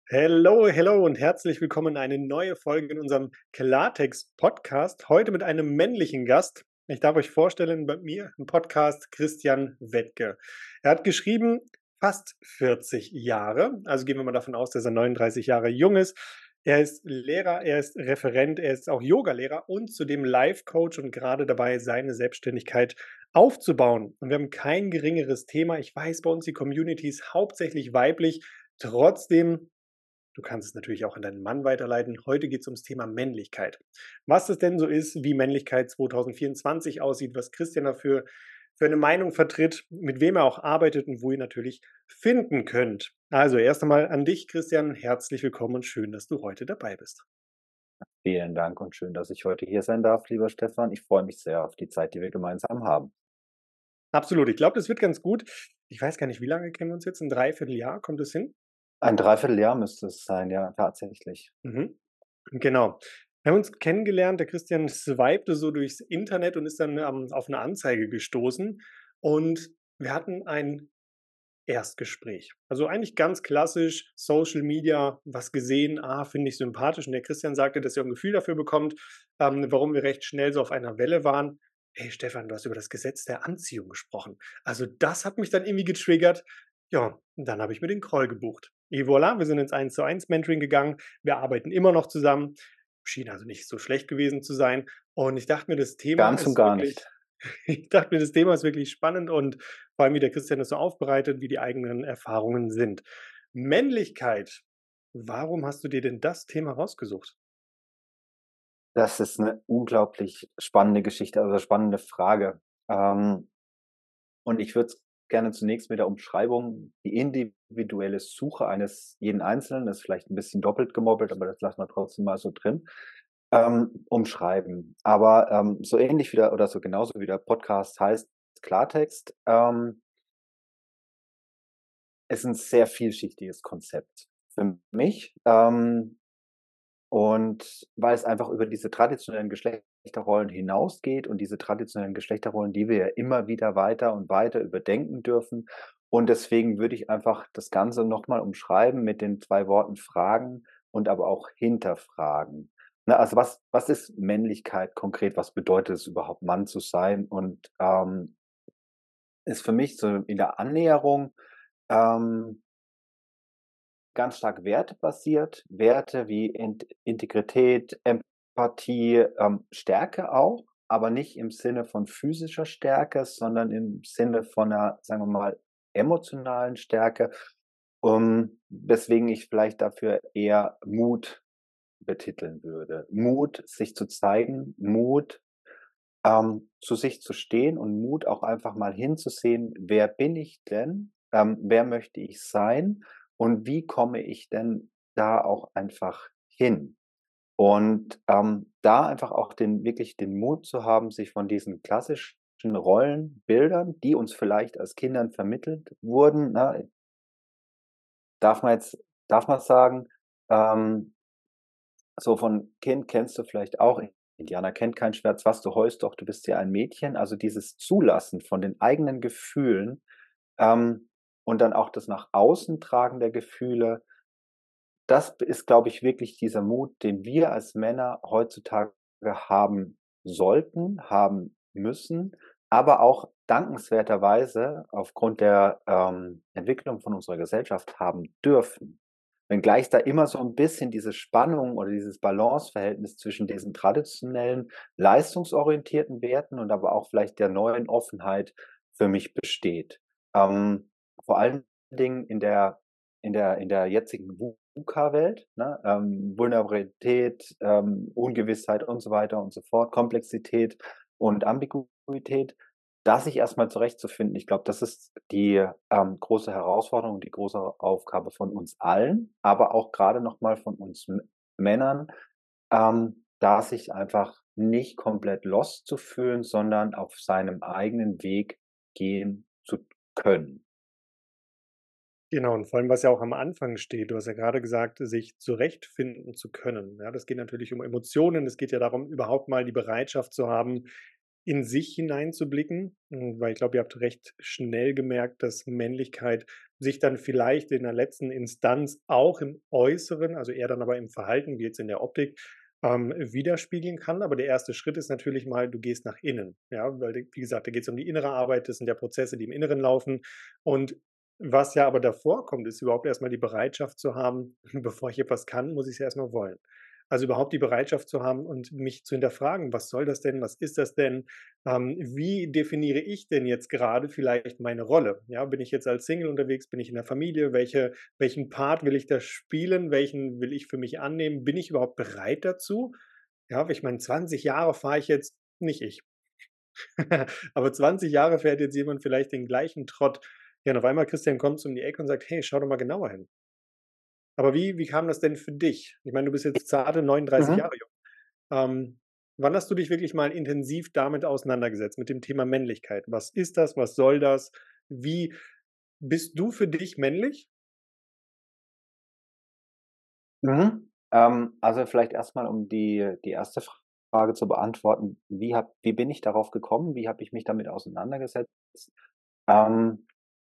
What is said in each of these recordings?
Hello, hello und herzlich willkommen in eine neue Folge in unserem Klartext-Podcast. Heute mit einem männlichen Gast. Ich darf euch vorstellen, bei mir im Podcast Christian Wettke. Er hat geschrieben, fast 40 Jahre. Also gehen wir mal davon aus, dass er 39 Jahre jung ist. Er ist Lehrer, er ist Referent, er ist auch Yogalehrer und zudem Life-Coach und gerade dabei, seine Selbstständigkeit aufzubauen. Und wir haben kein geringeres Thema. Ich weiß, bei uns die Community ist hauptsächlich weiblich. Trotzdem, du kannst es natürlich auch an deinen Mann weiterleiten. Heute geht es ums Thema Männlichkeit. Was das denn so ist, wie Männlichkeit 2024 aussieht, was Christian dafür für eine Meinung vertritt, mit wem er auch arbeitet und wo ihr natürlich finden könnt. Also erst einmal an dich, Christian. Herzlich willkommen und schön, dass du heute dabei bist. Vielen Dank und schön, dass ich heute hier sein darf, lieber Stefan. Ich freue mich sehr auf die Zeit, die wir gemeinsam haben. Absolut. Ich glaube, das wird ganz gut. Ich weiß gar nicht, wie lange kennen wir uns jetzt? Ein Dreivierteljahr? Kommt es hin? Ein Dreivierteljahr müsste es sein, ja, tatsächlich. Mhm. Genau. Wir haben uns kennengelernt. Der Christian swipete so durchs Internet und ist dann, auf 'ne Anzeige gestoßen und wir hatten ein Erstgespräch. Also, eigentlich ganz klassisch Social Media, was gesehen, finde ich sympathisch und der Christian sagte, dass er 'n Gefühl dafür bekommt, warum wir recht schnell so auf einer Welle waren. „Hey Stefan, du hast über das Gesetz der Anziehung gesprochen.“ Also, das hat mich dann irgendwie getriggert. Ja, und dann habe ich mir den Call gebucht. Et voilà, wir sind ins Eins-zu-eins Mentoring gegangen. Wir arbeiten immer noch zusammen. Schien also nicht so schlecht gewesen zu sein. Und ich dachte mir, das Thema Ganz und ist gar nicht. wirklich ich dachte mir, das Thema ist wirklich spannend und vor allem, wie der Christian das so aufbereitet, wie die eigenen Erfahrungen sind. Männlichkeit. Warum hast du dir denn das Thema rausgesucht? Das ist eine unglaublich spannende Geschichte, also spannende Frage. Ähm, und ich würde es gerne zunächst mit der Umschreibung die individuelle Suche eines jeden Einzelnen, das ist vielleicht ein bisschen doppelt gemoppelt, aber das lassen wir trotzdem mal so drin, umschreiben. Aber, so ähnlich wie der oder so genauso wie der Podcast heißt, Klartext, ist 'n sehr vielschichtiges Konzept für mich, und weil es einfach über diese traditionellen Geschlechterrollen hinausgeht und diese traditionellen Geschlechterrollen, die wir ja immer wieder weiter und weiter überdenken dürfen. Und deswegen würde ich einfach das Ganze noch mal umschreiben mit den 2 Worten fragen und aber auch hinterfragen. Ne, also was ist Männlichkeit konkret? Was bedeutet es überhaupt, Mann zu sein? Und, ist für mich so in der Annäherung, ähm ganz stark wertebasiert, Werte wie Integrität, Empathie, Stärke auch, aber nicht im Sinne von physischer Stärke, sondern im Sinne von 'ner, sagen wir mal, emotionalen Stärke, weswegen ich vielleicht dafür eher Mut betiteln würde. Mut, sich zu zeigen, Mut, zu sich zu stehen und Mut auch einfach mal hinzusehen: „Wer bin ich denn? Wer möchte ich sein und wie komme ich denn da auch einfach hin?“ Und, da einfach auch den Mut zu haben, sich von diesen klassischen Rollenbildern, die uns vielleicht als Kindern vermittelt wurden, ne, darf man jetzt darf man sagen, ähm so von Kind kennst du vielleicht auch: „Indianer kennt kein Schmerz, was du heulst doch, du bist ja ein Mädchen.“ Also, dieses Zulassen von den eigenen Gefühlen, ähm, und dann auch das nach außen tragen der Gefühle, das ist, glaube ich, wirklich dieser Mut, den wir als Männer heutzutage haben sollten, haben müssen, aber auch dankenswerterweise aufgrund der, Entwicklung von unserer Gesellschaft haben dürfen. Wenngleich da immer so 'n bisschen diese Spannung oder dieses Balanceverhältnis zwischen diesen traditionellen, leistungsorientierten Werten und aber auch vielleicht der neuen Offenheit für mich besteht. Vor allen Dingen in der jetzigen VUCA-Welt, ne, Vulnerabilität, Ungewissheit und so weiter und so fort, Komplexität und Ambiguität, da sich erst mal zurechtzufinden. Ich glaube, das ist die, große Herausforderung, die große Aufgabe von uns allen, aber auch grade noch mal von uns Männern, da sich einfach nicht komplett lost zu fühlen, sondern auf seinem eigenen Weg gehen zu können. Genau, und vor allem, was ja auch am Anfang steht. Du hast ja gerade gesagt, sich zurechtfinden zu können. Ja, das geht natürlich um Emotionen. Es geht ja darum, überhaupt mal die Bereitschaft zu haben, in sich hineinzublicken, weil ich glaube, ihr habt recht schnell gemerkt, dass Männlichkeit sich dann vielleicht in der letzten Instanz auch im Äußeren, also eher dann aber im Verhalten wie jetzt in der Optik, widerspiegeln kann. Aber der erste Schritt ist natürlich mal, du gehst nach innen, ja, weil, wie gesagt, da geht es um die innere Arbeit, das sind ja Prozesse, die im Inneren laufen. Und was ja aber davor kommt, ist überhaupt erst mal die Bereitschaft zu haben, bevor ich etwas kann, muss ich's ja erst mal wollen. Also, überhaupt die Bereitschaft zu haben und mich zu hinterfragen: „Was soll das denn? Was ist das denn? Wie definiere ich denn jetzt gerade vielleicht meine Rolle?“ Ja, bin ich jetzt als Single unterwegs? Bin ich in der Familie? Welchen Part will ich da spielen? Welchen will ich für mich annehmen? Bin ich überhaupt bereit dazu? Ja, ich meine, 20 Jahre fahre ich jetzt nicht ich. Aber 20 Jahre fährt jetzt jemand vielleicht den gleichen Trott. Ja, und auf einmal Christian kommt um die Ecke und sagt: „Hey, schau doch mal genauer hin.“ Aber wie kam das denn für dich? Ich meine, du bist jetzt zarte 39 Mhm. Jahre jung. Ähm, wann hast du dich wirklich mal intensiv damit auseinandergesetzt, mit dem Thema Männlichkeit? Was ist das? Was soll das? Wie bist du für dich männlich? Mhm. Also vielleicht erstmal, um die erste Frage zu beantworten: Wie bin ich darauf gekommen? Wie habe ich mich damit auseinandergesetzt? Ähm,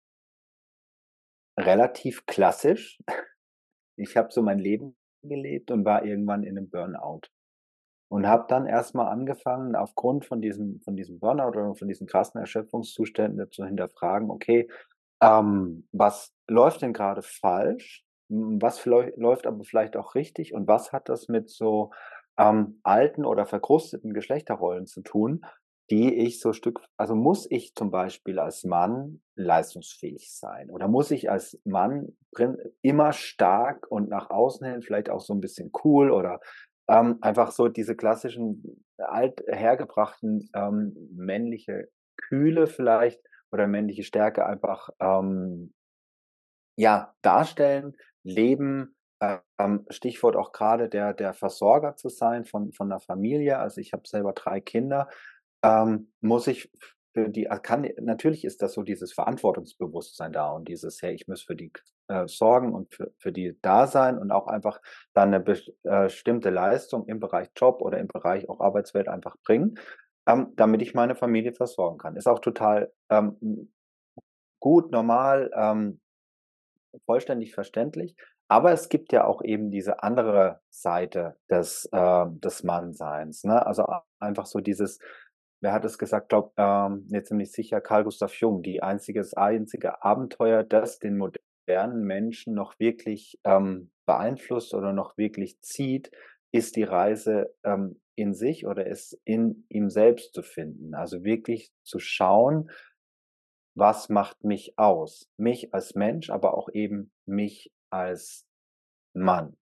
relativ klassisch. Ich habe so mein Leben gelebt und war irgendwann in 'nem Burnout und habe dann erst mal angefangen, aufgrund von diesem Burnout oder von diesen krassen Erschöpfungszuständen zu hinterfragen: „Okay, was läuft denn grade falsch? Was läuft aber vielleicht auch richtig und was hat das mit so, alten oder verkrusteten Geschlechterrollen zu tun, die ich so muss ich zum Beispiel als Mann leistungsfähig sein oder muss ich als Mann immer stark und nach außen hin vielleicht auch so 'n bisschen cool oder, einfach so diese klassischen althergebrachten, männliche Kühle vielleicht oder männliche Stärke einfach, ja, darstellen, leben, Stichwort auch grade der Versorger zu sein von 'ner Familie. Also, ich habe selber 3 Kinder, muss ich für die kann natürlich ist das so dieses Verantwortungsbewusstsein da und dieses: „Hey, ich muss für die sorgen und für die da sein“ und auch einfach dann 'ne bestimmte Leistung im Bereich Job oder im Bereich auch Arbeitswelt einfach bringen, damit ich meine Familie versorgen kann. Ist auch total, gut, normal, vollständig verständlich. Aber es gibt ja auch eben diese andere Seite des Mannseins, ne? Also, einfach so dieses wer hat es gesagt? Glaube, mir ziemlich sicher Carl Gustav Jung, das einzige Abenteuer, das den modernen Menschen noch wirklich, beeinflusst oder noch wirklich zieht, ist die Reise, in sich oder es in ihm selbst zu finden. Also, wirklich zu schauen: Was macht mich aus? Mich als Mensch, aber auch eben mich als Mann.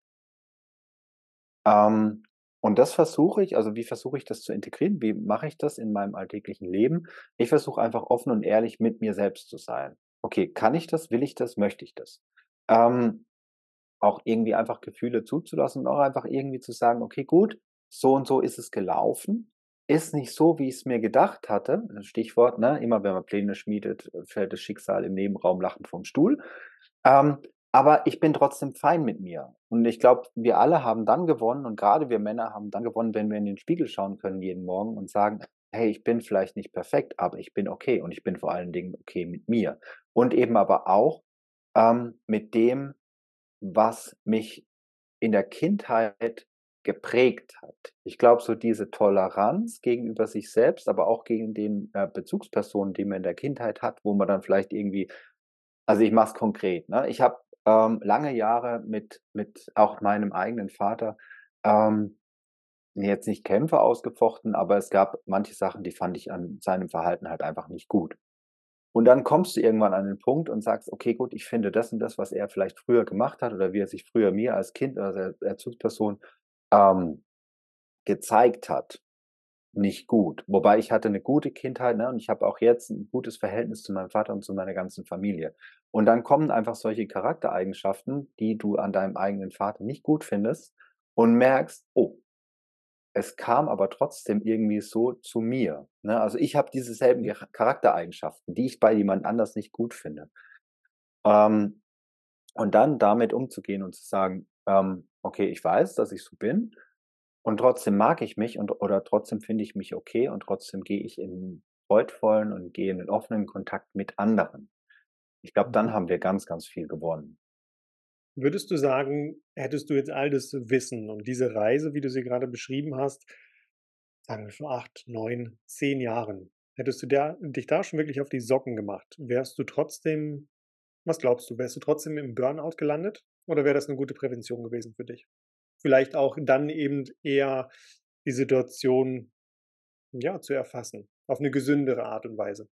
Ähm, und das versuche ich wie versuche ich das zu integrieren? Wie mache ich das in meinem alltäglichen Leben? Ich versuche einfach offen und ehrlich mit mir selbst zu sein. Okay, kann ich das? Will ich das? Möchte ich das? Ähm, auch irgendwie einfach Gefühle zuzulassen und auch einfach irgendwie zu sagen: „Okay, gut, so und so ist es gelaufen. Ist nicht so, wie ich's mir gedacht hatte.“ Stichwort, ne, immer wenn man Pläne schmiedet, fällt das Schicksal im Nebenraum lachend vom Stuhl. Ähm, aber ich bin trotzdem fein mit mir. Und ich glaube, wir alle haben dann gewonnen und grade wir Männer haben dann gewonnen, wenn wir in den Spiegel schauen können jeden Morgen und sagen: „Hey, ich bin vielleicht nicht perfekt, aber ich bin okay und ich bin vor allen Dingen okay mit mir.“ Und eben aber auch, mit dem, was mich in der Kindheit geprägt hat. Ich glaube, so diese Toleranz gegenüber sich selbst, aber auch gegen den, Bezugspersonen, die man in der Kindheit hat, wo man dann vielleicht irgendwie ich mache es konkret, ne? Ich habe, lange Jahre mit auch meinem eigenen Vater, ähm, jetzt nicht Kämpfe ausgefochten, aber es gab manche Sachen, die fand ich an seinem Verhalten halt einfach nicht gut. Und dann kommst du irgendwann an den Punkt und sagst: „Okay, gut, ich finde das und das, was er vielleicht früher gemacht hat oder wie er sich früher mir als Kind oder als Erzugsperson, ähm, gezeigt hat, nicht gut.“ Wobei ich hatte 'ne gute Kindheit, ne, und ich habe auch jetzt 'n gutes Verhältnis zu meinem Vater und zu meiner ganzen Familie. Und dann kommen einfach solche Charaktereigenschaften, die du an deinem eigenen Vater nicht gut findest und merkst: „Oh, es kam aber trotzdem irgendwie so zu mir“, ne? Also, ich habe diese selben Charaktereigenschaften, die ich bei jemand anders nicht gut finde. Ähm, und dann damit umzugehen und zu sagen: „Okay, ich weiß, dass ich so bin. Und trotzdem mag ich mich oder trotzdem finde ich mich okay und trotzdem gehe ich in freudvollen und gehe in den offenen Kontakt mit anderen. Ich glaube, dann Mhm. haben wir ganz, ganz viel gewonnen. Würdest du sagen, hättest du jetzt all das Wissen und diese Reise, wie du sie gerade beschrieben hast, sagen wir vor 8, 9, 10 Jahren, hättest du dich da schon wirklich auf die Socken gemacht, wärst du trotzdem was glaubst du, wärst du trotzdem im Burnout gelandet oder wäre das 'ne gute Prävention gewesen für dich? Vielleicht auch dann eben eher die Situation, ja, zu erfassen, auf 'ne gesündere Art und Weise.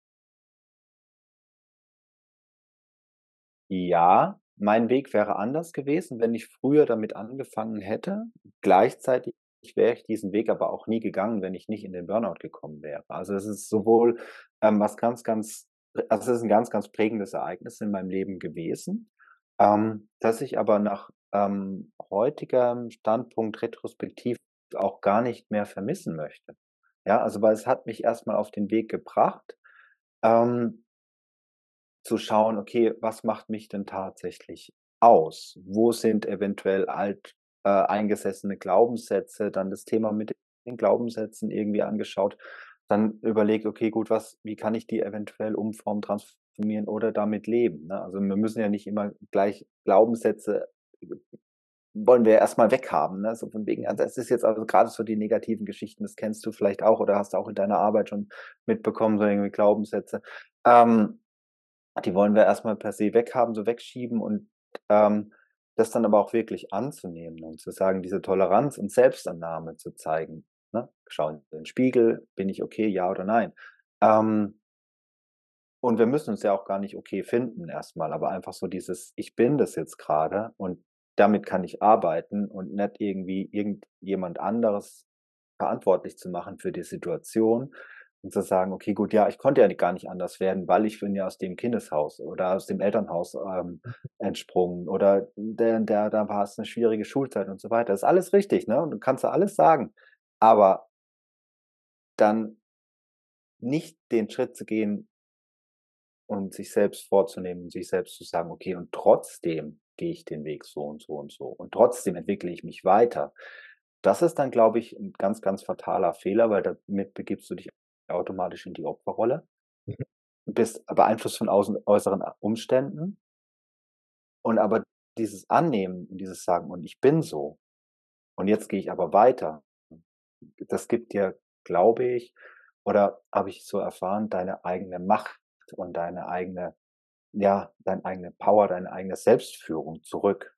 Ja, mein Weg wäre anders gewesen, wenn ich früher damit angefangen hätte. Gleichzeitig wäre ich diesen Weg aber auch nie gegangen, wenn ich nicht in den Burnout gekommen wäre. Also, es ist sowohl, was ganz, ganz also, es ist 'n ganz, ganz prägendes Ereignis in meinem Leben gewesen, das ich aber nach, heutigem Standpunkt retrospektiv auch gar nicht mehr vermissen möchte. Ja, also, weil es hat mich erst mal auf den Weg gebracht, ähm zu schauen: „Okay, was macht mich denn tatsächlich aus? Wo sind eventuell eingesessene Glaubenssätze?“ Dann das Thema mit den Glaubenssätzen irgendwie angeschaut. Dann überlegt: „Okay, gut, wie kann ich die eventuell umformen, transformieren oder damit leben“, ne? Also, wir müssen ja nicht immer gleich Glaubenssätze wollen wir ja erst mal weghaben, ne? So von wegen Mhm. das ist jetzt also grade so die negativen Geschichten, das kennst du vielleicht auch oder hast du auch in deiner Arbeit schon mitbekommen, so irgendwie Glaubenssätze. Ähm Die wollen wir erst mal per se weghaben, so wegschieben und, das dann aber auch wirklich anzunehmen und zu sagen, diese Toleranz und Selbstannahme zu zeigen, ne? Schau in den Spiegel, bin ich okay, ja oder nein? Ähm, und wir müssen uns ja auch gar nicht okay finden erst mal, aber einfach so dieses: „Ich bin das jetzt grade und damit kann ich arbeiten“ und nicht irgendwie irgendjemand anderes verantwortlich zu machen für die Situation und zu sagen: „Okay, gut, ja, ich konnte ja gar nicht anders werden, weil ich bin ja aus dem Kindeshaus oder aus dem Elternhaus, entsprungen oder der da war es 'ne schwierige Schulzeit“ und so weiter. Das ist alles richtig, ne? Und du kannst ja alles sagen, aber dann nicht den Schritt zu gehen und sich selbst vorzunehmen und sich selbst zu sagen: „Okay, und trotzdem gehe ich den Weg so und so und so und trotzdem entwickle ich mich weiter.“ Das ist dann, glaube ich, 'n ganz, ganz fataler Fehler, weil damit begibst du dich automatisch in die Opferrolle, Mhm. bist beeinflusst von äußeren Umständen und aber dieses Annehmen und dieses Sagen: „Und ich bin so und jetzt gehe ich aber weiter“, das gibt dir, glaube ich oder habe ich so erfahren, deine eigene Macht und deine eigene Power, deine eigene Selbstführung zurück.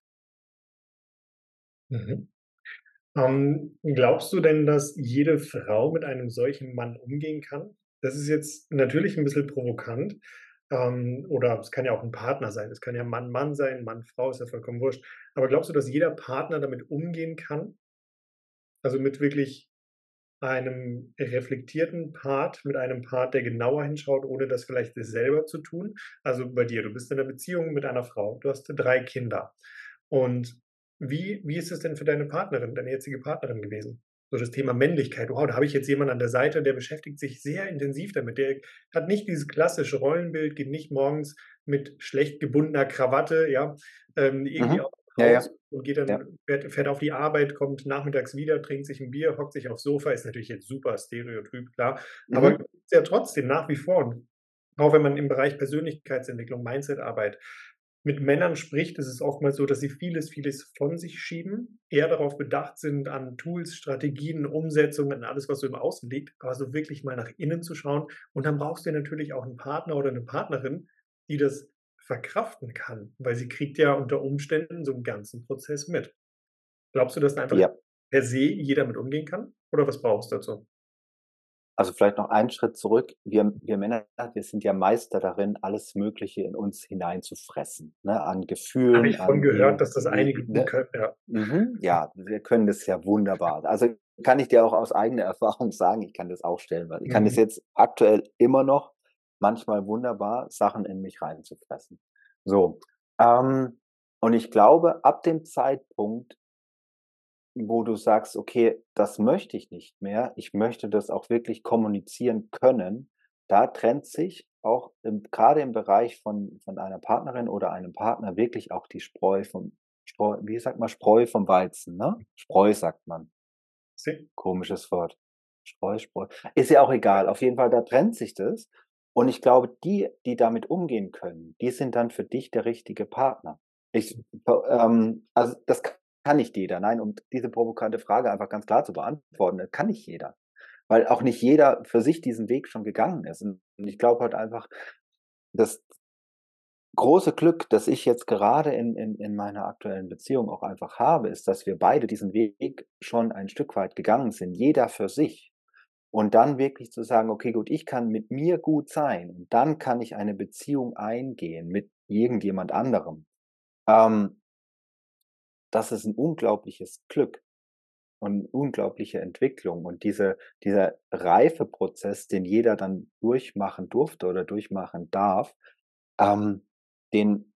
Mhm. Glaubst du denn, dass jede Frau mit einem solchen Mann umgehen kann? Das ist jetzt natürlich ein bisschen provokant, oder es kann ja auch ein Partner sein. Es kann ja Mann, Mann sein, Mann, Frau, ist ja vollkommen wurscht. Aber glaubst du, dass jeder Partner damit umgehen kann? Also, mit wirklich einem reflektierten Part, mit einem Part, der genauer hinschaut, ohne das vielleicht selber zu tun? Also, bei dir, du bist in 'ner Beziehung mit einer Frau, du hast 3 Kinder. Und wie ist es denn für deine Partnerin, deine jetzige Partnerin gewesen? So das Thema Männlichkeit. Wow, da habe ich jetzt jemanden an der Seite, der beschäftigt sich sehr intensiv damit. Der hat nicht dieses klassische Rollenbild, geht nicht morgens mit schlecht gebundener Krawatte, ja, irgendwie Mhm. auch Ja, ja, raus und geht ja. dann fährt auf die Arbeit, kommt nachmittags wieder, trinkt sich 'n Bier, hockt sich aufs Sofa. Ist natürlich jetzt super Stereotyp, klar, aber Mhm. gibt's ja trotzdem nach wie vor. Und auch wenn man im Bereich Persönlichkeitsentwicklung, Mindsetarbeit mit Männern spricht, ist es oftmals so, dass sie vieles, vieles von sich schieben, eher darauf bedacht sind, an Tools, Strategien, Umsetzungen, alles, was so im Außen liegt, aber so wirklich mal nach innen zu schauen. Und dann brauchst du ja natürlich auch 'n Partner oder 'ne Partnerin, die das verkraften kann, weil sie kriegt ja unter Umständen so 'n ganzen Prozess mit. Glaubst du, dass da einfach Ja. per se jeder mit umgehen kann? Oder was brauchst du dazu? Also, vielleicht noch einen Schritt zurück. Wir Männer, wir sind ja Meister darin, alles Mögliche in uns hineinzufressen, ne, an Habe Gefühlen, ich von an gehört, dass das irgendwie, einige gut ne? können, ja. Ja, wir können das ja wunderbar. Also, kann ich dir auch aus eigener Erfahrung sagen, ich kann das auch stellenweise. Ich kann das Mhm. jetzt aktuell immer noch manchmal wunderbar, Sachen in mich reinzufressen. So, ähm, und ich glaube, ab dem Zeitpunkt, wo du sagst: „Okay, das möchte ich nicht mehr. Ich möchte das auch wirklich kommunizieren können.“ Da trennt sich auch grade im Bereich von einer Partnerin oder einem Partner wirklich auch die Spreu vom Spreu wie sagt man, Spreu vom Weizen, ne? Spreu sagt man. Komisches Wort. Streuspreu. Ist ja auch egal. Auf jeden Fall, da trennt sich das. Und ich glaube, die damit umgehen können, die sind dann für dich der richtige Partner. Also das kann nicht jeder. Nein, um diese provokante Frage einfach ganz klar zu beantworten, das kann nicht jeder. Weil auch nicht jeder für sich diesen Weg schon gegangen ist. Und ich glaube halt einfach, das große Glück, das ich jetzt gerade in meiner aktuellen Beziehung auch einfach habe, ist, dass wir beide diesen Weg schon ein Stück weit gegangen sind, jeder für sich. Und dann wirklich zu sagen: „Okay, gut, ich kann mit mir gut sein und dann kann ich eine Beziehung eingehen mit irgendjemand anderem.“ Ähm, Das ist ein unglaubliches Glück und 'ne unglaubliche Entwicklung. Und dieser Reifeprozess, den jeder dann durchmachen durfte oder durchmachen darf, ähm, den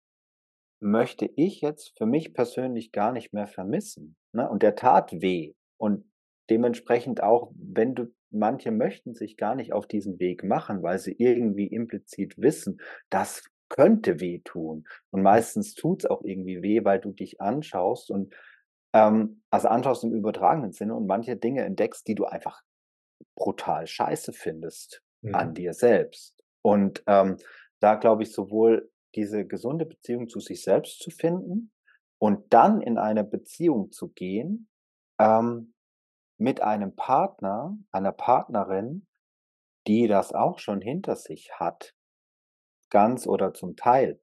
möchte ich jetzt für mich persönlich gar nicht mehr vermissen, ne? Und der tat weh. Und dementsprechend auch, wenn du manche möchten sich gar nicht auf diesen Weg machen, weil sie irgendwie implizit wissen, das könnte wehtun. Und meistens tut's auch irgendwie weh, weil du dich anschaust und, also anschaust im übertragenen Sinne und manche Dinge entdeckst, die du einfach brutal scheiße findest an Mhm. dir selbst. Und, da glaube ich, sowohl diese gesunde Beziehung zu sich selbst zu finden und dann in eine Beziehung zu gehen, ähm, mit einem Partner, einer Partnerin, die das auch schon hinter sich hat, ganz oder zum Teil.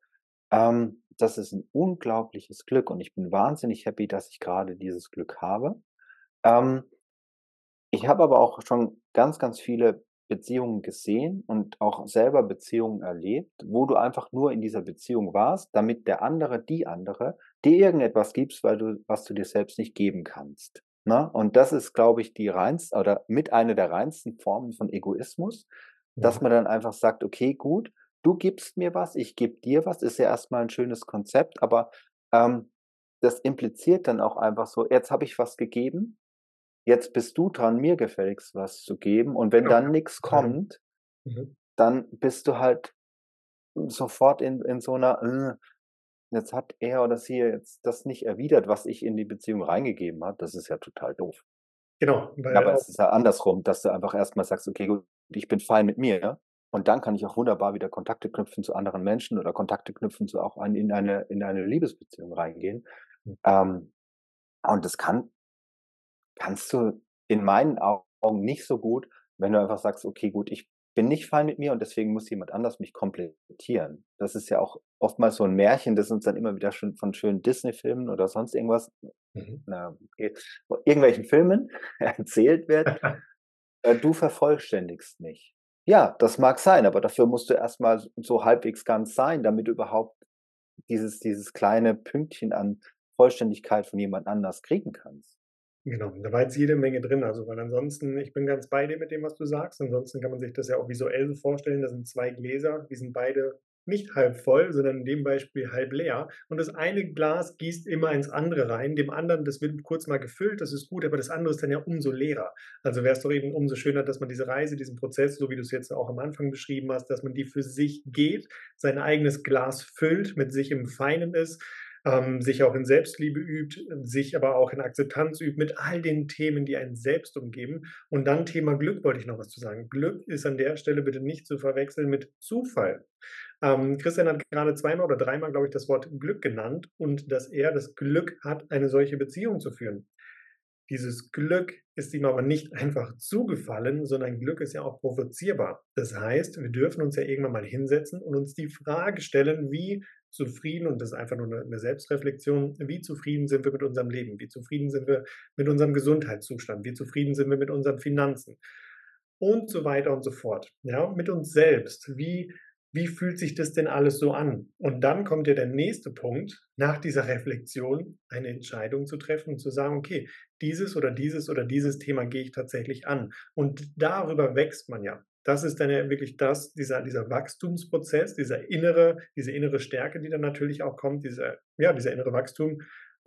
Das ist ein unglaubliches Glück und ich bin wahnsinnig happy, dass ich gerade dieses Glück habe. Ähm, Ich habe aber auch schon ganz, ganz viele Beziehungen gesehen und auch selber Beziehungen erlebt, wo du einfach nur in dieser Beziehung warst, damit der andere, die andere dir irgendetwas gibst, weil du was du dir selbst nicht geben kannst, ne? Und das ist, glaube ich, die reinste oder mit einer der reinsten Formen von Egoismus, dass Mhm. man dann einfach sagt: „Okay, gut, du gibst mir was, ich gebe dir was.“ Ist ja erst mal 'n schönes Konzept, aber, das impliziert dann auch einfach so: „Jetzt habe ich was gegeben, jetzt bist du dran, mir gefälligst was zu geben.“ Und wenn Genau, dann ja. nix Teilung. kommt, Mhm. dann bist du halt sofort in so 'ner: jetzt hat er oder sie jetzt das nicht erwidert, was ich in die Beziehung reingegeben habe.“ Das ist ja total doof. Genau, Ja, weil aber auch es ist ja andersrum, dass du einfach erst mal sagst: „Okay, gut, ich bin fein mit mir.“ Und dann kann ich auch wunderbar wieder Kontakte knüpfen zu anderen Menschen oder Kontakte knüpfen zu auch in eine Liebesbeziehung reingehen. Ähm, und das kannst du in meinen Augen nicht so gut, wenn du einfach sagst: „Okay, gut, ich bin nicht fein mit mir und deswegen muss jemand anders mich komplettieren.“ Das ist ja auch oftmals so 'n Märchen, das uns dann immer wieder schon von schönen Disney-Filmen oder sonst irgendwas, mhm. na, okay, irgendwelchen Filmen erzählt wird: „Du vervollständigst mich.“ Ja, das mag sein, aber dafür musst du erst mal so halbwegs ganz sein, damit du überhaupt dieses kleine Pünktchen an Vollständigkeit von jemand anders kriegen kannst. Genau, da war jetzt jede Menge drin, also, weil ansonsten ich bin ganz bei dir mit dem, was du sagst. Ansonsten kann man sich das ja auch visuell so vorstellen, das sind 2 Gläser, die sind beide nicht halb voll, sondern in dem Beispiel halb leer. Und das eine Glas gießt immer ins andere rein, dem anderen das wird kurz mal gefüllt, das ist gut, aber das andere ist dann ja umso leerer. Also, wäre es doch eben umso schöner, dass man diese Reise, diesen Prozess, so wie du es jetzt auch am Anfang beschrieben hast, dass man die für sich geht, sein eigenes Glas füllt, mit sich im Feinen ist, sich auch in Selbstliebe übt, sich aber auch in Akzeptanz übt mit all den Themen, die einen selbst umgeben. Und dann Thema Glück wollte ich noch was zu sagen. Glück ist an der Stelle bitte nicht zu verwechseln mit Zufall. Christian hat gerade zweimal oder dreimal, glaube ich, das Wort Glück genannt und dass er das Glück hat, eine solche Beziehung zu führen. Dieses Glück ist ihm aber nicht einfach zugefallen, sondern Glück ist ja auch provozierbar. Das heißt, wir dürfen uns ja irgendwann mal hinsetzen und uns die Frage stellen, wie zufrieden, und das ist einfach nur eine Selbstreflexion, wie zufrieden sind wir mit unserem Leben? Wie zufrieden sind wir mit unserem Gesundheitszustand? Wie zufrieden sind wir mit unseren Finanzen? Und so weiter und so fort. Ja, mit uns selbst. Wie fühlt sich das denn alles so an? Und dann kommt ja der nächste Punkt, nach dieser Reflexion eine Entscheidung zu treffen und zu sagen, okay, dieses oder dieses Thema gehe ich tatsächlich an. Und darüber wächst man ja. Das ist dann ja wirklich dieser Wachstumsprozess, diese innere Stärke, die dann natürlich auch kommt, dieser innere Wachstum.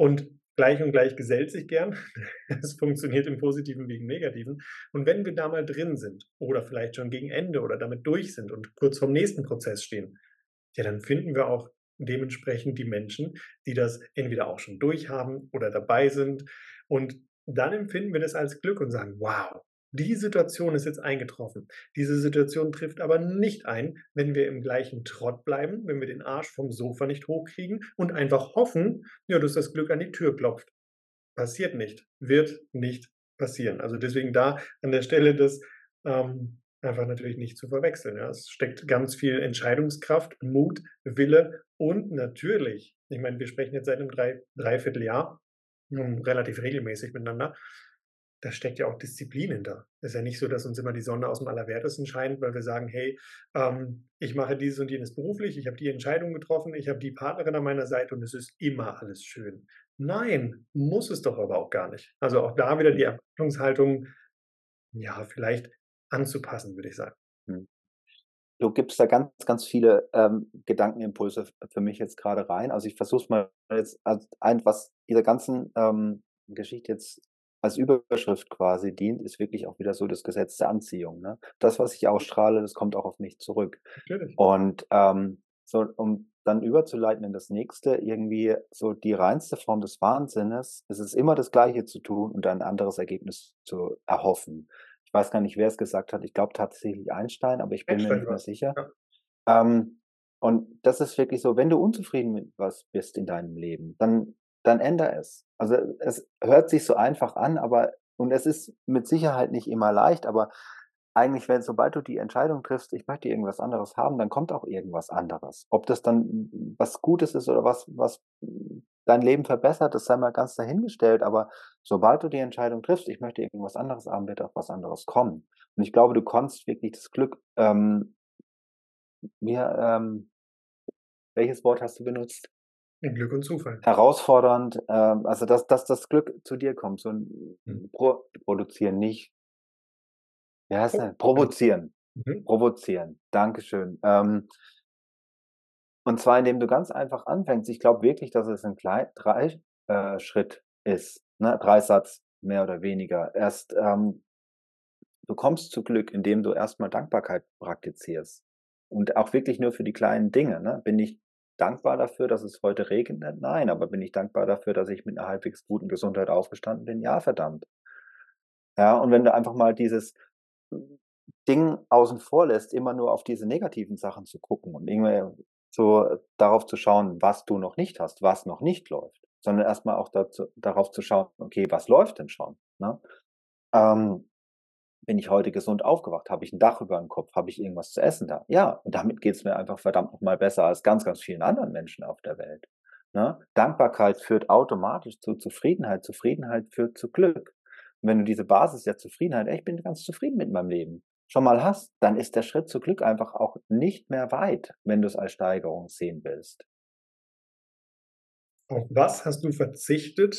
Und gleich gesellt sich gern. Es funktioniert im Positiven wie im Negativen. Und wenn wir da mal drin sind oder vielleicht schon gegen Ende oder damit durch sind und kurz vorm nächsten Prozess stehen, ja, dann finden wir auch dementsprechend die Menschen, die das entweder auch schon durchhaben oder dabei sind. Und dann empfinden wir das als Glück und sagen: „Wow, die Situation ist jetzt eingetroffen. Diese Situation trifft aber nicht ein, wenn wir im gleichen Trott bleiben, wenn wir den Arsch vom Sofa nicht hochkriegen und einfach hoffen, ja, dass das Glück an die Tür klopft.“ Passiert nicht, wird nicht passieren. Also, deswegen da an der Stelle das, einfach natürlich nicht zu verwechseln, ja? Es steckt ganz viel Entscheidungskraft, Mut, Wille und natürlich, ich meine, wir sprechen jetzt seit 'nem Dreivierteljahr, relativ regelmäßig miteinander. Da steckt ja auch Disziplin hinter. Ist ja nicht so, dass uns immer die Sonne aus dem Allerwertesten scheint, weil wir sagen: „Hey, ich mache dieses und jenes beruflich, ich habe die Entscheidung getroffen, ich habe die Partnerin an meiner Seite und es ist immer alles schön.“ Nein, muss es doch aber auch gar nicht. Also, auch da wieder die Erwartungshaltung, ja, vielleicht anzupassen, würde ich sagen. Mhm. Du gibst da ganz, ganz viele, Gedankenimpulse für mich jetzt gerade rein. Also, ich versuche es mal jetzt als was dieser ganzen, Geschichte jetzt als Überschrift quasi dient, ist wirklich auch wieder so das Gesetz der Anziehung, ne? Das, was ich ausstrahle, das kommt auch auf mich zurück. Natürlich. Und, so um dann überzuleiten in das Nächste, irgendwie so die reinste Form des Wahnsinnes, es ist immer das Gleiche zu tun und ein anderes Ergebnis zu erhoffen. Ich weiß gar nicht, wer es gesagt hat. Ich glaube tatsächlich Einstein, aber ich bin mir Einstein nicht mehr war's. sicher. Ja, Ähm, und das ist wirklich so, wenn du unzufrieden mit was bist in deinem Leben, dann änder es. Also, es hört sich so einfach an, aber und es ist mit Sicherheit nicht immer leicht, aber eigentlich, wenn sobald du die Entscheidung triffst: „Ich möchte irgendwas anderes haben“, dann kommt auch irgendwas anderes. Ob das dann was Gutes ist oder was dein Leben verbessert, das sei mal ganz dahingestellt, aber sobald du die Entscheidung triffst: „Ich möchte irgendwas anderes haben“, wird auch was anderes kommen. Und ich glaube, du kannst wirklich das Glück, mir, welches Wort hast du benutzt? Glück und Zufall. Herausfordernd, also, dass das Glück zu dir kommt, so 'n Mhm. produzieren, nicht wie heißt der? Also, Provozieren. mhm. Provozieren. Dankeschön. Und zwar, indem du ganz einfach anfängst. Ich glaube wirklich, dass es 'n klei drei Schritt ist, ne? Dreisatz mehr oder weniger. Erst, du kommst zu Glück, indem du erst mal Dankbarkeit praktizierst und auch wirklich nur für die kleinen Dinge, ne? Bin ich dankbar dafür, dass es heute regnet? Nein, aber bin ich dankbar dafür, dass ich mit 'ner halbwegs guten Gesundheit aufgestanden bin? Ja, verdammt. Ja, und wenn du einfach mal dieses Ding außen vor lässt, immer nur auf diese negativen Sachen zu gucken und irgendwie so darauf zu schauen, was du noch nicht hast, was noch nicht läuft, sondern erst mal auch dazu darauf zu schauen: „Okay, was läuft denn schon“, ne? Ähm, Bin ich heute gesund aufgewacht? Habe ich 'n Dach über dem Kopf? Habe ich irgendwas zu essen da? Ja, und damit geht's mir einfach verdammt noch mal besser als ganz, ganz vielen anderen Menschen auf der Welt, ne? Dankbarkeit führt automatisch zu Zufriedenheit, Zufriedenheit führt zu Glück. Und wenn du diese Basis der Zufriedenheit: „Ey, ich bin ganz zufrieden mit meinem Leben“, schon mal hast, dann ist der Schritt zu Glück einfach auch nicht mehr weit, wenn du's als Steigerung sehen willst. Auf was hast du verzichtet,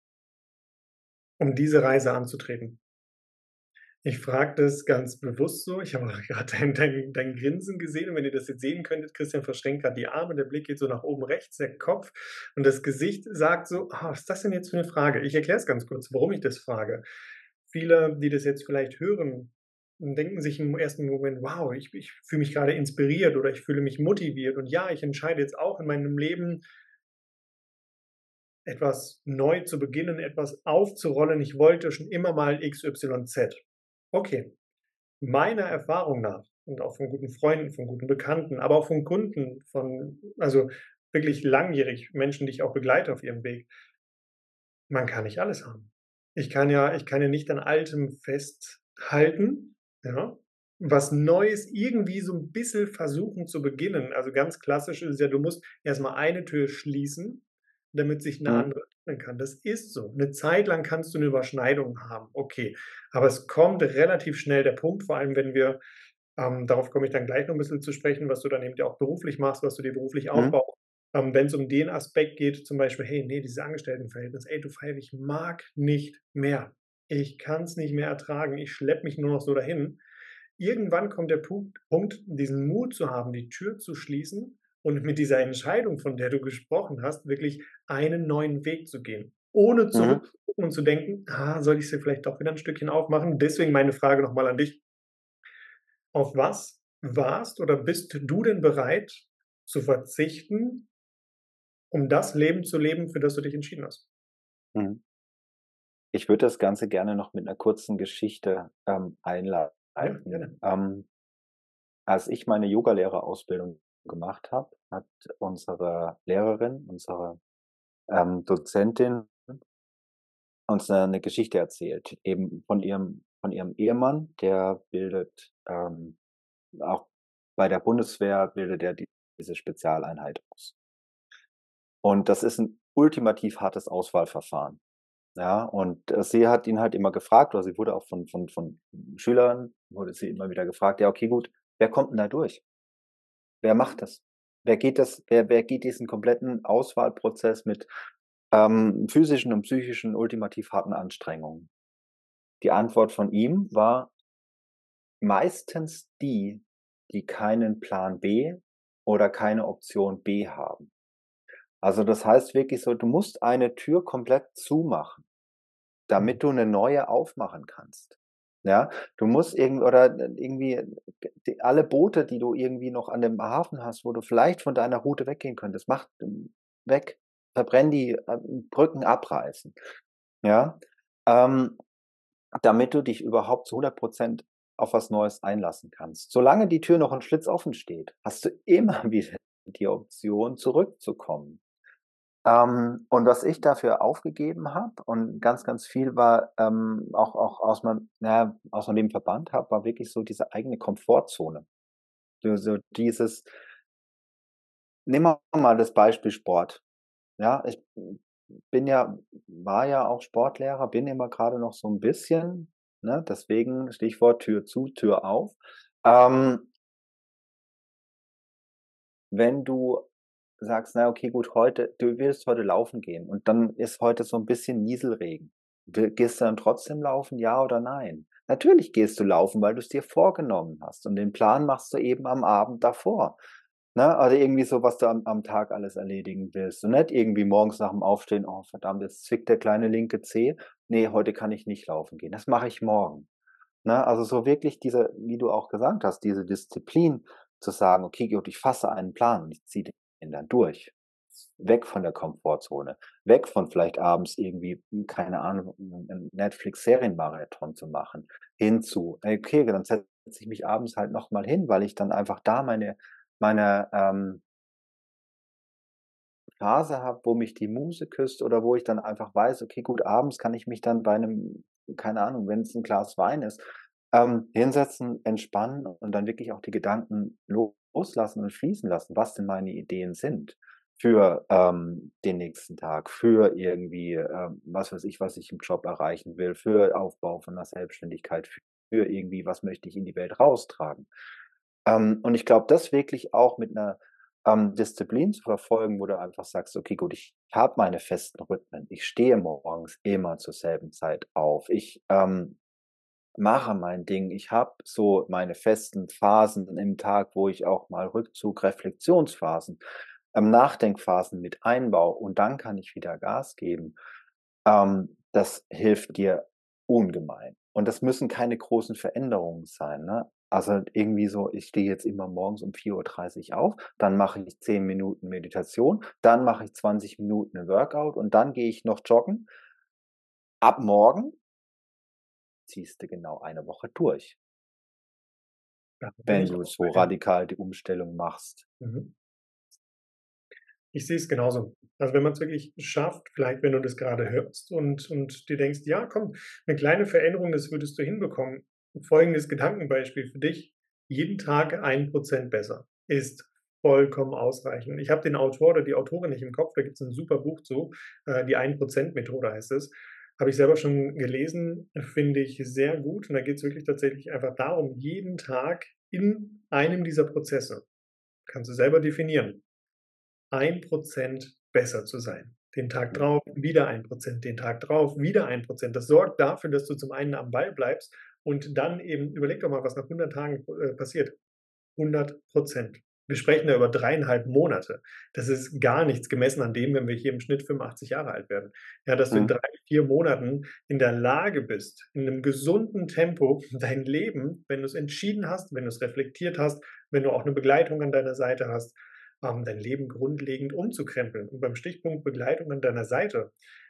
um diese Reise anzutreten? Ich frage das ganz bewusst so. Ich habe auch grad dein Grinsen gesehen und wenn ihr das jetzt sehen könntet, Christian verschränkt grad die Arme, der Blick geht so nach oben rechts, der Kopf und das Gesicht sagt so: „Ah, was ist das denn jetzt für 'ne Frage?“ Ich erkläre es ganz kurz, warum ich das frage. Viele, die das jetzt vielleicht hören, denken sich im ersten Moment: „Wow, ich fühle mich grade inspiriert oder ich fühle mich motiviert und ja, ich entscheide jetzt auch in meinem Leben, etwas neu zu beginnen, etwas aufzurollen. Ich wollte schon immer mal XYZ.“ Okay. Meiner Erfahrung nach und auch von guten Freunden, von guten Bekannten, aber auch von Kunden, von also wirklich langjährig Menschen, die ich auch begleite auf ihrem Weg. Man kann nicht alles haben. Ich kann ja nicht an Altem festhalten, ja? Was Neues irgendwie so 'n bisschen versuchen zu beginnen. Also, ganz klassisch ist es ja, du musst erst mal eine Tür schließen, damit sich 'ne Mhm, andere öffnen kann. Das ist so. 'Ne Zeit lang kannst du 'ne Überschneidung haben, okay. Aber es kommt relativ schnell der Punkt, vor allem wenn wir darauf komme ich dann gleich noch 'n bisschen zu sprechen, was du dann eben ja auch beruflich machst, was du dir beruflich mhm, aufbaust. Wenn's um den Aspekt geht, zum Beispiel: „Hey, ne, dieses Angestelltenverhältnis, ey, du Pfeil, ich mag nicht mehr. Ich kann's nicht mehr ertragen. Ich schleppe mich nur noch so dahin.“ Irgendwann kommt der Punkt, diesen Mut zu haben, die Tür zu schließen und mit dieser Entscheidung, von der du gesprochen hast, wirklich einen neuen Weg zu gehen, ohne mhm. zurückzugucken und zu denken: „Ah, soll ich sie vielleicht doch wieder 'n Stückchen aufmachen?“ Deswegen meine Frage noch mal an dich. Auf was warst oder bist du denn bereit zu verzichten, um das Leben zu leben, für das du dich entschieden hast? Mhm. Ich würde das Ganze gerne noch mit einer kurzen Geschichte, Ja, einleiten. gerne. Als ich meine Yogalehrerausbildung gemacht habe, hat unsere Lehrerin, unsere, Dozentin uns 'ne Geschichte erzählt, eben von ihrem Ehemann, der bildet, auch bei der Bundeswehr bildet er diese Spezialeinheit aus. Und das ist 'n ultimativ hartes Auswahlverfahren, ja? Und, sie hat ihn halt immer gefragt, oder sie wurde auch von Schülern wurde sie immer wieder gefragt: „Ja, okay, gut, wer kommt 'n da durch? Wer macht das? Wer geht diesen kompletten Auswahlprozess mit, physischen und psychischen ultimativ harten Anstrengungen?“ Die Antwort von ihm war: „Meistens die, die keinen Plan B oder keine Option B haben.“ Also, das heißt wirklich so, du musst eine Tür komplett zumachen, Mhm. damit du 'ne neue aufmachen kannst. Ja, du musst irgendwie d alle Boote, die du irgendwie noch an dem Hafen hast, wo du vielleicht von deiner Route weggehen könntest, weg, verbrenn die, Brücken abreißen, ja? Ähm, Damit du dich überhaupt zu 100% auf was Neues einlassen kannst. Solange die Tür noch 'n Schlitz offen steht, hast du immer wieder die Option, zurückzukommen. Und was ich dafür aufgegeben habe und ganz, ganz viel war, auch aus meinem Verband habe, war wirklich so diese eigene Komfortzone. So dieses Nehmen wir mal das Beispiel Sport. Ja, ich bin ja war ja auch Sportlehrer, bin immer grade noch so 'n bisschen, ne? Deswegen Stichwort Tür zu, Tür auf. Ähm, Wenn du sagst: „Na, okay, gut, heute du willst heute laufen gehen und dann ist heute so 'n bisschen Nieselregen.“ Gehst du dann trotzdem laufen, ja oder nein? Natürlich gehst du laufen, weil du's dir vorgenommen hast und den Plan machst du eben am Abend davor, ne? Also, irgendwie so, was du am Tag alles erledigen willst und nicht irgendwie morgens nach'm Aufstehen: „Oh verdammt, jetzt zwickt der kleine linke Zeh. Ne, heute kann ich nicht laufen gehen. Das mache ich morgen.“ Ne, also so wirklich diese, wie du auch gesagt hast, diese Disziplin zu sagen: „Okay, gut, ich fasse einen Plan und ich ziehe den dann durch.“ Weg von der Komfortzone, weg von vielleicht abends irgendwie, keine Ahnung, 'n Netflix-Serienmarathon zu machen, hin zu: „Okay, dann setze ich mich abends halt noch mal hin, weil ich dann einfach da meine Phase habe, wo mich die Muse küsst oder wo ich dann einfach weiß: Okay, gut, abends kann ich mich dann bei einem, keine Ahnung, wenn es ein Glas Wein ist, hinsetzen, entspannen und dann wirklich auch die Gedanken loslassen und fließen lassen, was denn meine Ideen sind für, den nächsten Tag, für irgendwie, was weiß ich, was ich im Job erreichen will, für Aufbau von 'ner Selbstständigkeit, für irgendwie, was möchte ich in die Welt raustragen. Und ich glaube, das wirklich auch mit einer Disziplin zu verfolgen, wo du einfach sagst: „Okay, gut, ich habe meine festen Rhythmen. Ich stehe morgens immer zur selben Zeit auf. Ich, mache mein Ding. Ich habe so meine festen Phasen im Tag, wo ich auch mal Rückzug, Reflexionsphasen, Nachdenkphasen mit einbaue und dann kann ich wieder Gas geben.“ Das hilft dir ungemein. Und das müssen keine großen Veränderungen sein, ne? Also, irgendwie so, ich stehe jetzt immer morgens um 4:30 auf, dann mache ich 10 Minuten Meditation, dann mache ich 20 Minuten 'n Workout und dann gehe ich noch joggen. Ab morgen ziehst du genau eine Woche durch, Da bin wenn ich du auch so bei dir. radikal die Umstellung machst. Mhm. Ich sehe es genauso. Also, wenn man es wirklich schafft, vielleicht wenn du das gerade hörst und dir denkst: „Ja, komm, eine kleine Veränderung, das würdest du hinbekommen.“ Folgendes Gedankenbeispiel für dich: Jeden Tag 1% besser ist vollkommen ausreichend. Ich habe den Autor oder die Autorin nicht im Kopf, da gibt es ein super Buch zu, die 1%-Methode heißt es. Habe ich selber schon gelesen, finde ich sehr gut und da geht es wirklich tatsächlich einfach darum, jeden Tag in einem dieser Prozesse kannst du selber definieren 1% besser zu sein. Den Tag Mhm. drauf wieder 1%, den Tag drauf wieder 1%. Das sorgt dafür, dass du zum einen am Ball bleibst und dann eben überleg doch mal, was nach 100 Tagen, passiert. 100%. Wir sprechen da über 3,5 Monate. Das ist gar nichts gemessen an dem, wenn wir hier im Schnitt 85 Jahre alt werden. Ja, dass du in Mhm. 3, 4 Monaten in der Lage bist, in einem gesunden Tempo dein Leben, wenn du es entschieden hast, wenn du es reflektiert hast, wenn du auch eine Begleitung an deiner Seite hast, dein Leben grundlegend umzukrempeln. Und beim Stichpunkt Begleitung an deiner Seite,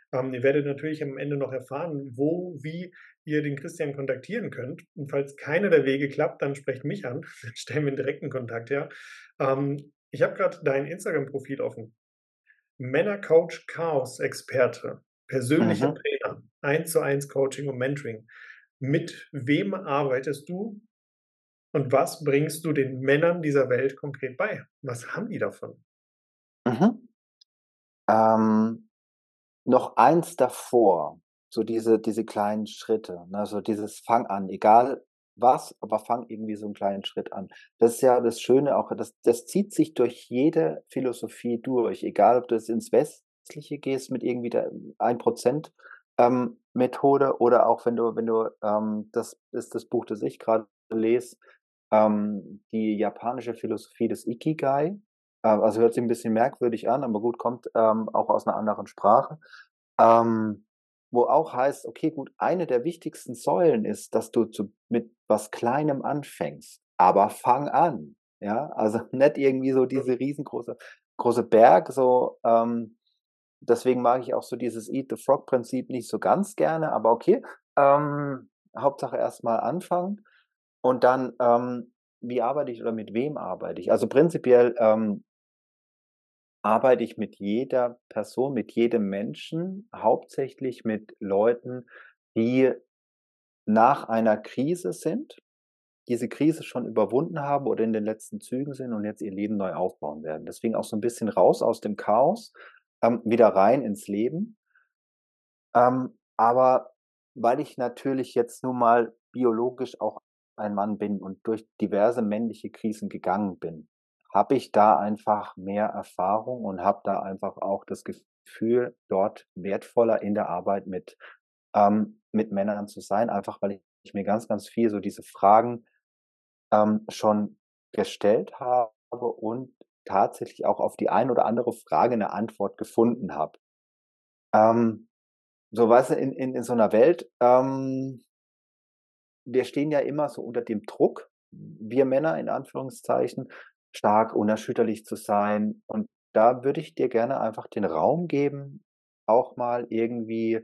Ihr werdet natürlich am Ende noch erfahren, wo, wie ihr den Christian kontaktieren könnt. Und falls keiner der Wege klappt, dann sprecht mich an. Dann stellen wir einen direkten Kontakt her. Ich habe gerade dein Instagram-Profil offen. Männercoach Chaos Experte, persönlicher Mhm. Trainer, 1:1 Coaching und Mentoring. Mit wem arbeitest du und was bringst du den Männern dieser Welt konkret bei? Was haben die davon? Mhm. Ähm, Noch eins davor, so diese kleinen Schritte, ne, so dieses Fang an, egal was, aber fang irgendwie so 'n kleinen Schritt an. Das ist ja das Schöne auch, das zieht sich durch jede Philosophie durch, egal ob du jetzt ins Westliche gehst mit irgendwie der 1 Methode oder auch wenn du das ist das Buch, das ich grade lese, die japanische Philosophie des Ikigai. Also, hört sich 'n bisschen merkwürdig an, aber gut, kommt, auch aus 'ner anderen Sprache. Ähm, Wo auch heißt, okay, gut, eine der wichtigsten Säulen ist, dass du mit was Kleinem anfängst, aber fang an, ja? Also, nicht irgendwie so diese große Berg, so, deswegen mag ich auch so dieses Eat the Frog Prinzip nicht so ganz gerne, aber okay, Hauptsache erst mal anfangen und dann, wie arbeite ich oder mit wem arbeite ich? Also, prinzipiell, arbeite ich mit jeder Person, mit jedem Menschen, hauptsächlich mit Leuten, die nach einer Krise sind, diese Krise schon überwunden haben oder in den letzten Zügen sind und jetzt ihr Leben neu aufbauen werden. Deswegen auch so ein bisschen raus aus dem Chaos, wieder rein ins Leben. Aber weil ich natürlich jetzt nun mal biologisch auch ein Mann bin und durch diverse männliche Krisen gegangen bin, habe ich da einfach mehr Erfahrung und habe da einfach auch das Gefühl, dort wertvoller in der Arbeit mit Männern zu sein, einfach weil ich mir ganz, ganz viel so diese Fragen, schon gestellt habe und tatsächlich auch auf die ein oder andere Frage eine Antwort gefunden habe. Ähm so, weißt du, in so 'ner Welt, wir stehen ja immer so unter dem Druck, wir Männer in Anführungszeichen, stark, unerschütterlich zu sein. Und da würde ich dir gerne einfach den Raum geben, auch mal irgendwie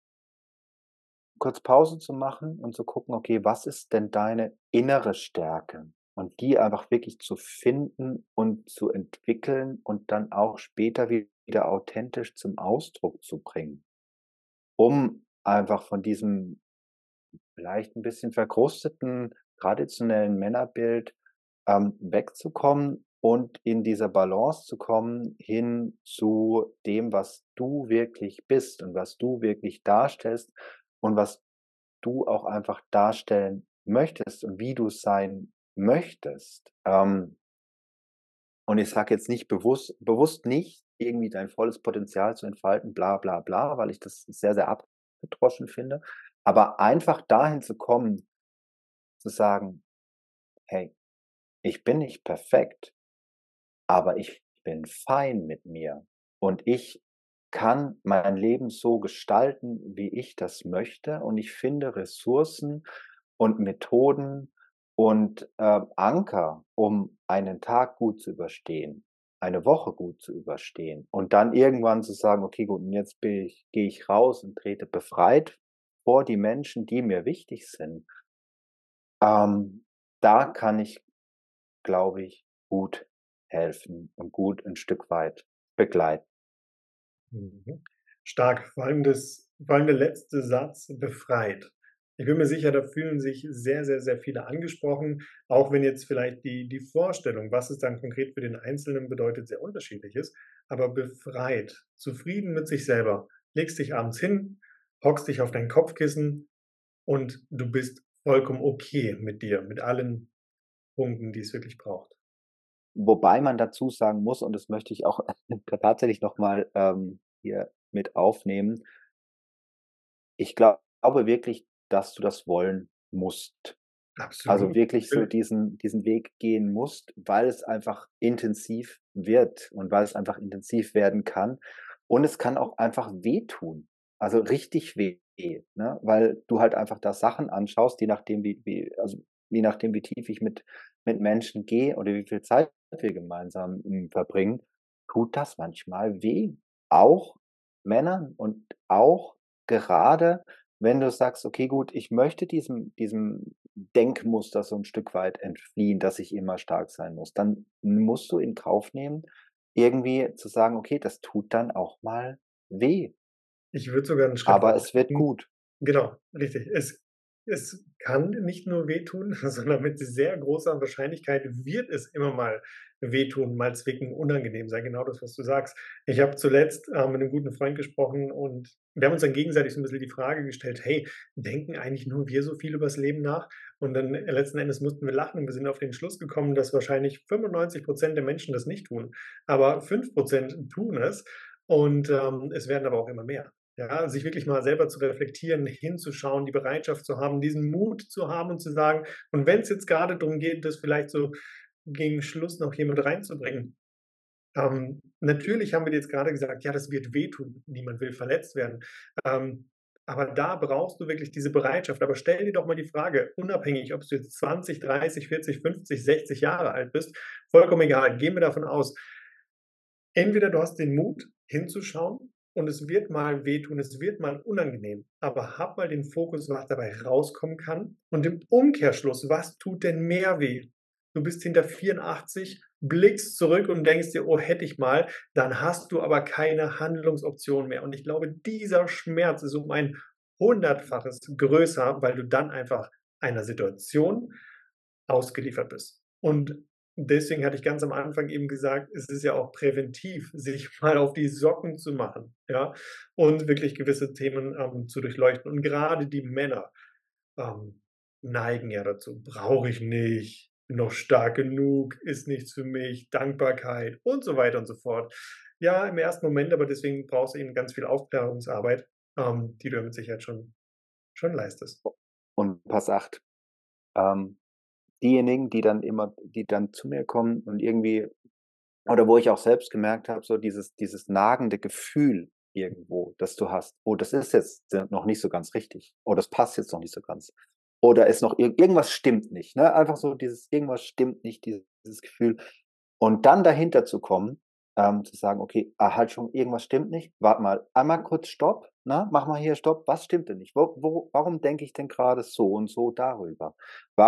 kurz Pause zu machen und zu gucken: „Okay, was ist denn deine innere Stärke?“ Und die einfach wirklich zu finden und zu entwickeln und dann auch später wieder authentisch zum Ausdruck zu bringen, um einfach von diesem vielleicht ein bisschen verkrusteten traditionellen Männerbild, wegzukommen und in dieser Balance zu kommen hin zu dem, was du wirklich bist und was du wirklich darstellst und was du auch einfach darstellen möchtest und wie du sein möchtest. Und ich sage jetzt nicht bewusst nicht, irgendwie dein volles Potenzial zu entfalten, bla bla bla, weil ich das sehr, sehr abgedroschen finde. Aber einfach dahin zu kommen, zu sagen: „Hey, ich bin nicht perfekt, aber ich bin fein mit mir und ich kann mein Leben so gestalten, wie ich das möchte und ich finde Ressourcen und Methoden und, Anker, um einen Tag gut zu überstehen, eine Woche gut zu überstehen und dann irgendwann zu sagen: „Okay, gut, und jetzt gehe ich raus und trete befreit vor die Menschen, die mir wichtig sind.“ Ähm, Da kann ich, glaube ich, gut helfen und gut ein Stück weit begleiten. Mhm. Stark, vor allem der letzte Satz, befreit. Ich bin mir sicher, da fühlen sich sehr, sehr, sehr viele angesprochen, auch wenn jetzt vielleicht die Vorstellung, was es dann konkret für den Einzelnen bedeutet, sehr unterschiedlich ist, aber befreit, zufrieden mit sich selber, legst dich abends hin, hockst dich auf dein Kopfkissen und du bist vollkommen okay mit dir, mit allen Punkten, die es wirklich braucht. Wobei man dazu sagen muss, und das möchte ich auch tatsächlich noch mal, hier mit aufnehmen, ich glaube wirklich, dass du das wollen musst. Also, Absolut, wirklich so natürlich. diesen Weg gehen musst, weil es einfach intensiv wird und weil es einfach intensiv werden kann. Und es kann auch einfach wehtun, also richtig weh, ne? Weil du halt einfach da Sachen anschaust, je nachdem, wie tief ich mit Menschen gehe oder wie viel Zeit wir gemeinsam, verbringen, tut das manchmal weh. Auch Männern und auch gerade, wenn du sagst: „Okay, gut, ich möchte diesem Denkmuster so ein Stück weit entfliehen, dass ich immer stark sein muss“, dann musst du in Kauf nehmen, irgendwie zu sagen: „Okay, das tut dann auch mal weh, Ich würde sogar 'n Schritt aber weiter es wird gehen. gut.“ Genau, richtig. Es kann nicht nur wehtun, sondern mit sehr großer Wahrscheinlichkeit wird es immer mal wehtun, mal zwicken, unangenehm sein. Genau das, was du sagst. Ich habe zuletzt, mit 'nem guten Freund gesprochen und wir haben uns dann gegenseitig so 'n bisschen die Frage gestellt: „Hey, denken eigentlich nur wir so viel übers Leben nach?“ Und dann letzten Endes mussten wir lachen und wir sind auf den Schluss gekommen, dass wahrscheinlich 95% der Menschen das nicht tun, aber 5% tun es und, es werden aber auch immer mehr. Ja, sich wirklich mal selber zu reflektieren, hinzuschauen, die Bereitschaft zu haben, diesen Mut zu haben und zu sagen und wenn es jetzt gerade darum geht, das vielleicht so gegen Schluss noch jemand reinzubringen. Natürlich haben wir dir jetzt gerade gesagt: „Ja, das wird wehtun. Niemand will verletzt werden.“ aber da brauchst du wirklich diese Bereitschaft. Aber stell dir doch mal die Frage, unabhängig, ob du jetzt 20, 30, 40, 50, 60 Jahre alt bist, vollkommen egal. Gehen wir davon aus, entweder du hast den Mut, hinzuschauen und es wird mal wehtun, es wird mal unangenehm, aber hab mal den Fokus, was dabei rauskommen kann und im Umkehrschluss, was tut denn mehr weh? Du bist hinter 84, blickst zurück und denkst dir: „Oh, hätte ich mal“, dann hast du aber keine Handlungsoption mehr. Und ich glaube, dieser Schmerz ist um ein Hundertfaches größer, weil du dann einfach einer Situation ausgeliefert bist. Und deswegen hatte ich ganz am Anfang eben gesagt, es ist ja auch präventiv, sich mal auf die Socken zu machen, ja, und wirklich gewisse Themen, zu durchleuchten. Und gerade die Männer, ähm, neigen ja dazu: „Brauche ich nicht, bin noch stark genug, ist nichts für mich, Dankbarkeit“ und so weiter und so fort. Ja, im ersten Moment, aber deswegen brauchst du eben ganz viel Aufklärungsarbeit, die du ja mit Sicherheit schon leistest. Und Pass 8, ähm, diejenigen, die dann zu mir kommen und irgendwie oder wo ich auch selbst gemerkt habe, so dieses nagende Gefühl irgendwo, das du hast: „Oh, das ist jetzt noch nicht so ganz richtig. Oh, das passt jetzt noch nicht so ganz.“ Oder ist noch irgendwas stimmt nicht, ne? Einfach so dieses irgendwas stimmt nicht, dieses Gefühl. Und dann dahinter zu kommen, zu sagen: „Okay, halt schon, irgendwas stimmt nicht. Warte mal, einmal kurz Stopp, ne? Mach mal hier Stopp. Was stimmt denn nicht? Warum denke ich denn gerade so und so darüber?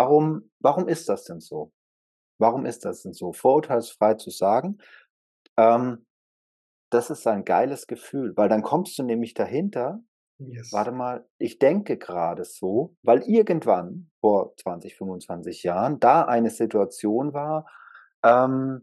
Warum ist das denn so? Warum ist das denn so?“ Vorurteilsfrei zu sagen, ähm, das ist ein geiles Gefühl, weil dann kommst du nämlich dahinter: Yes. „Warte mal, ich denke gerade so, weil irgendwann vor 20, 25 Jahren da eine Situation war, ähm,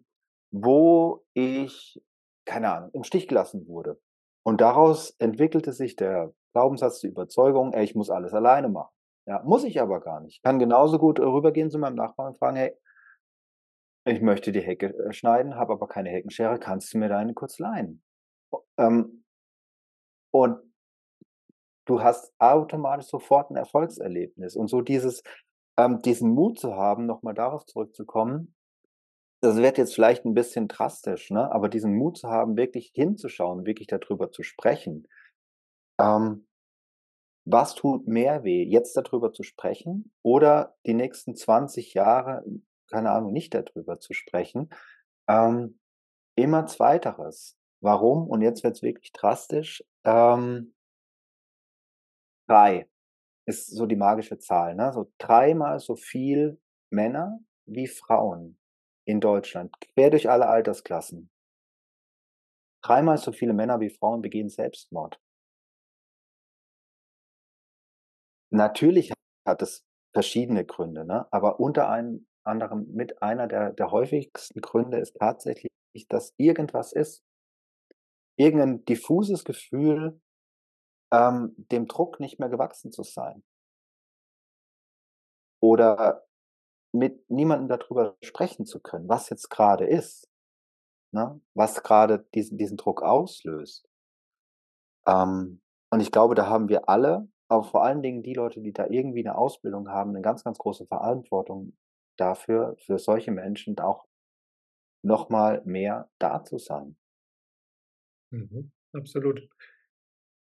wo ich, keine Ahnung, im Stich gelassen wurde. Und daraus entwickelte sich der Glaubenssatz, die Überzeugung: „Ey, ich muss alles alleine machen.“ Ja, muss ich aber gar nicht. Ich kann genauso gut rübergehen zu meinem Nachbarn und fragen: „Hey, ich möchte die Hecke, schneiden, habe aber keine Heckenschere. Kannst du mir da eine kurz leihen?“ Und du hast automatisch sofort 'n Erfolgserlebnis und so diesen Mut zu haben, noch mal darauf zurückzukommen, das wird jetzt vielleicht 'n bisschen drastisch, ne, aber diesen Mut zu haben, wirklich hinzuschauen, wirklich da drüber zu sprechen. Ähm, Was tut mehr weh, jetzt da drüber zu sprechen oder die nächsten 20 Jahre, keine Ahnung, nicht da drüber zu sprechen? Ähm, Immer zweiteres. Warum? Und jetzt wird's wirklich drastisch. 3 ist so die magische Zahl, ne? So dreimal so viel Männer wie Frauen in Deutschland, quer durch alle Altersklassen. Dreimal so viele Männer wie Frauen begehen Selbstmord. Natürlich hat es verschiedene Gründe, ne? Aber unter einem anderem mit einer der häufigsten Gründe ist tatsächlich, dass irgendwas ist. Irgend 'n diffuses Gefühl, dem Druck nicht mehr gewachsen zu sein oder mit niemandem darüber sprechen zu können, was jetzt grade ist, ne? Was grade diesen Druck auslöst. Und ich glaube, da haben wir alle, aber vor allen Dingen die Leute, die da irgendwie 'ne Ausbildung haben, 'ne ganz, ganz große Verantwortung dafür, für solche Menschen auch noch mal mehr da zu sein. Mhm, absolut.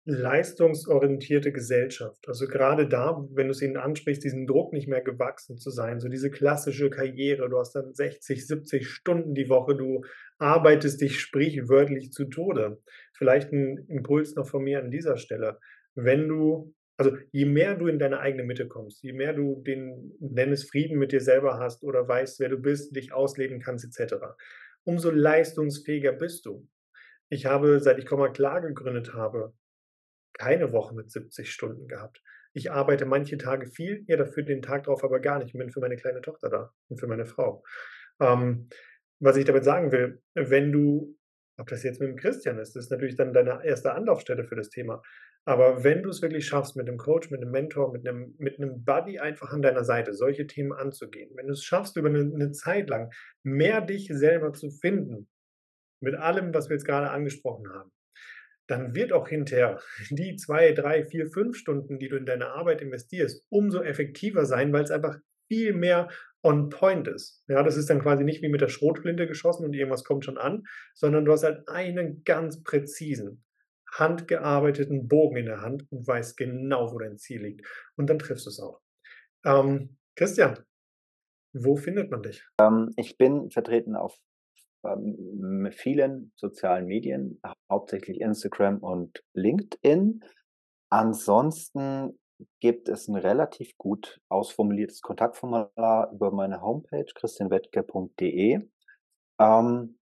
leistungsorientierte Gesellschaft. Also gerade da, wenn du es ihnen ansprichst, diesen Druck nicht mehr gewachsen zu sein, so diese klassische Karriere. Du hast dann 60, 70 Stunden die Woche, du arbeitest dich sprichwörtlich zu Tode. Vielleicht ein Impuls noch von mir an dieser Stelle. Wenn du also je mehr du in deine eigene Mitte kommst, je mehr du den, nenn es Frieden mit dir selber hast oder weißt, wer du bist, dich ausleben kannst et cetera, umso leistungsfähiger bist du. Ich habe, seit ich Komma klar gegründet habe, keine Woche mit 70 Stunden gehabt. Ich arbeite manche Tage viel, ja, dafür den Tag drauf aber gar nicht und bin für meine kleine Tochter da und für meine Frau. Ähm, was ich damit sagen will, wenn du ob das jetzt mit dem Christian ist, das ist natürlich dann deine erste Anlaufstelle für das Thema. Aber wenn du es wirklich schaffst, mit 'nem Coach, mit 'nem Mentor, mit 'nem Buddy einfach an deiner Seite solche Themen anzugehen, wenn du es schaffst, über 'ne Zeit lang mehr dich selber zu finden, mit allem, was wir jetzt gerade angesprochen haben, dann wird auch hinterher die 2, 3, 4, 5 Stunden, die du in deine Arbeit investierst, umso effektiver sein, weil es einfach viel mehr on point ist. Ja, das ist dann quasi nicht wie mit der Schrotflinte geschossen und irgendwas kommt schon an, sondern du hast halt einen ganz präzisen, handgearbeiteten Bogen in der Hand und weißt genau, wo dein Ziel liegt. Und dann triffst du es auch. Christian, wo findet man dich? Ich bin vertreten auf vielen sozialen Medien, hauptsächlich Instagram und LinkedIn. Ansonsten gibt es ein relativ gut ausformuliertes Kontaktformular über meine Homepage christianwettke.de. Ähm,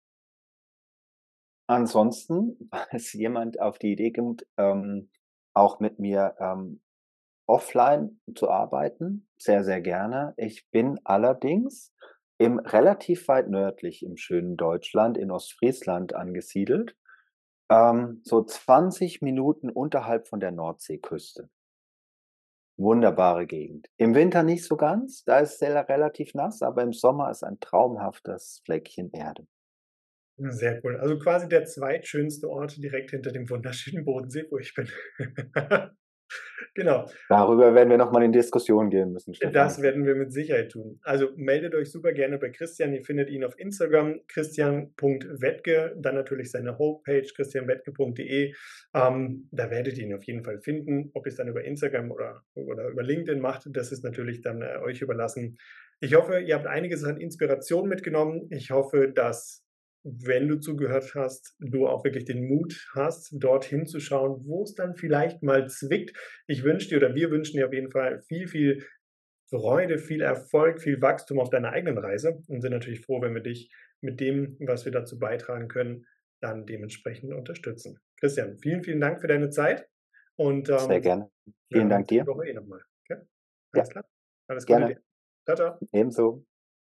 Ansonsten, falls jemand auf die Idee kommt, auch mit mir, offline zu arbeiten, sehr, sehr gerne. Ich bin allerdings im relativ weit nördlich im schönen Deutschland, in Ostfriesland angesiedelt, so 20 Minuten unterhalb von der Nordseeküste. Wunderbare Gegend. Im Winter nicht so ganz, da ist es sehr relativ nass, aber im Sommer ist ein traumhaftes Fleckchen Erde. Sehr cool. Also quasi der zweitschönste Ort direkt hinter dem wunderschönen Bodensee, wo ich bin. Genau. Darüber werden wir noch mal in Diskussion gehen müssen, Stefan. Das werden wir mit Sicherheit tun. Also meldet euch super gerne bei Christian. Ihr findet ihn auf Instagram, christian.wettke, dann natürlich seine Homepage, christianwettke.de. Da werdet ihr ihn auf jeden Fall finden. Ob ihr es dann über Instagram oder über LinkedIn macht, das ist natürlich dann euch überlassen. Ich hoffe, ihr habt einiges an Inspiration mitgenommen. Ich hoffe, dass, wenn du zugehört hast, du auch wirklich den Mut hast, dorthin zu schauen, wo es dann vielleicht mal zwickt. Ich wünsche dir oder wir wünschen dir auf jeden Fall viel, viel Freude, viel Erfolg, viel Wachstum auf deiner eigenen Reise und sind natürlich froh, wenn wir dich mit dem, was wir dazu beitragen können, dann dementsprechend unterstützen. Christian, vielen, vielen Dank für deine Zeit und Sehr gerne. wir Vielen hören Dank uns die dir. Woche eh nochmal. Okay? Ja, Alles klar. Alles Gute gerne. dir. Ciao, ciao. Ebenso.